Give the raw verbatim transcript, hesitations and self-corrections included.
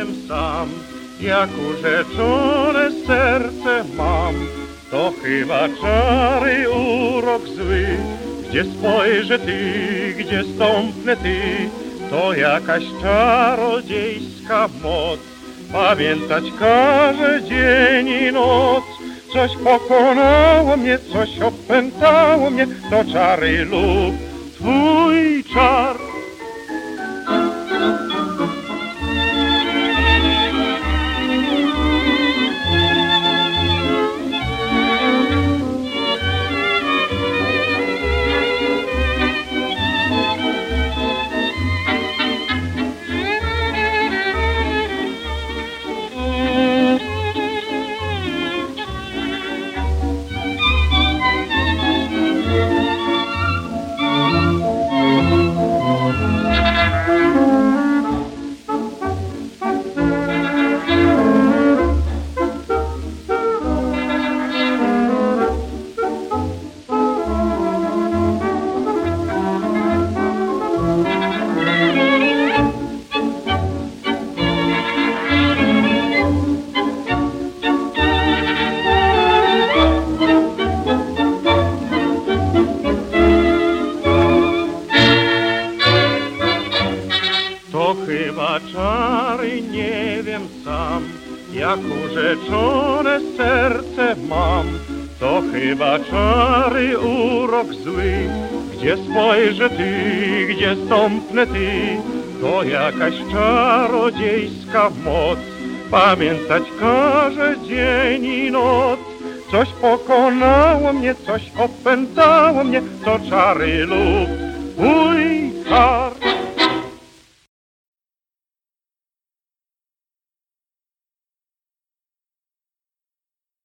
wiem sam, jak urzeczone serce mam. To chyba czary urok zły, gdzie spojrzę ty, gdzie stąpnę ty, to jakaś czarodziejska moc. Pamiętać każe dzień i noc. Coś pokonało mnie, coś opętało mnie, to czary lub twój czar. To chyba czary, nie wiem sam, jak urzeczone serce mam. To chyba czary urok zły, gdzie spojrzę ty, gdzie stąpnę ty, to jakaś czarodziejska moc. Pamiętać każe dzień i noc. Coś pokonało mnie, coś opętało mnie, to czary lub twój czar.